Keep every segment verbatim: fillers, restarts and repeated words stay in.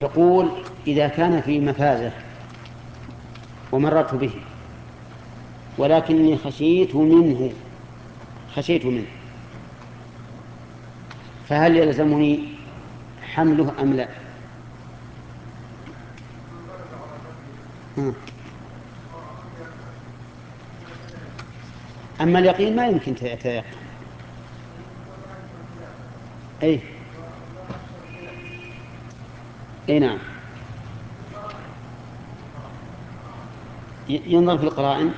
يقول إذا كان في مفازة ومررت به ولكني خشيت منه خشيت منه فهل يلزمني حمله أم لا؟ أما اليقين ما يمكن تيقن. أي أي نعم، ينظر في القرائن.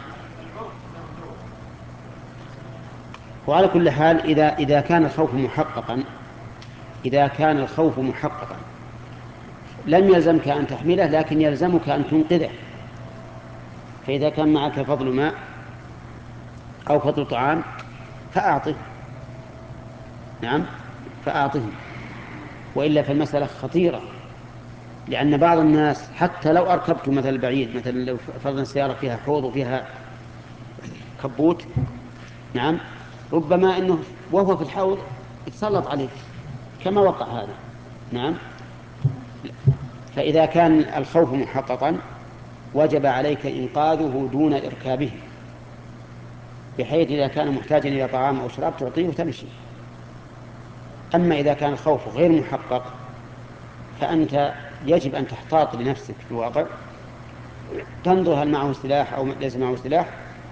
وعلى كل حال إذا إذا كان الخوف محققا إذا كان الخوف محققا لم يلزمك أن تحمله، لكن يلزمك أن تنقذه. فإذا كان معك فضل ماء أو فضل طعام فأعطه، نعم فأعطه، وإلا فالمسألة خطيرة. لأن بعض الناس حتى لو أركبت مثل بعيد، مثلا لو فرضا سيارة فيها حوض وفيها كبوت، نعم ربما أنه وهو في الحوض يتسلط عليه كما وقع هذا. نعم. فإذا كان الخوف محققا وجب عليك إنقاذه دون إركابه، بحيث إذا كان محتاجا إلى طعام أو شراب تعطيه وتمشي. أما إذا كان الخوف غير محقق فأنت يجب أن تحتاط لنفسك في الواقع، تنظر هل معه سلاح أو ليس معه سلاح،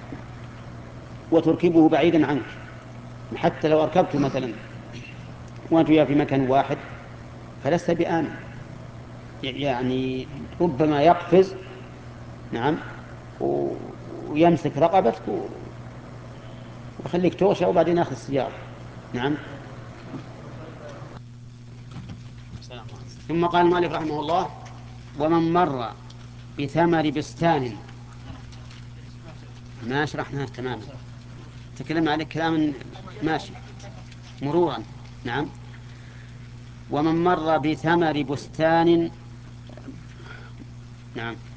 وتركبه بعيدا عنك. حتى لو أركبته مثلا وأنت وياه في مكان واحد فلست بآمن، يعني ربما يقفز، نعم، ويمسك رقبتك ويخليك توشى وبعدين ياخذ السيارة. نعم. ثم قال المؤلف رحمه الله: ومن مر بثمر بستان. ما شرحناه تماما، تكلمنا عليه كلام ماشي مرورا. نعم. ومن مر بثمر بستان. نعم.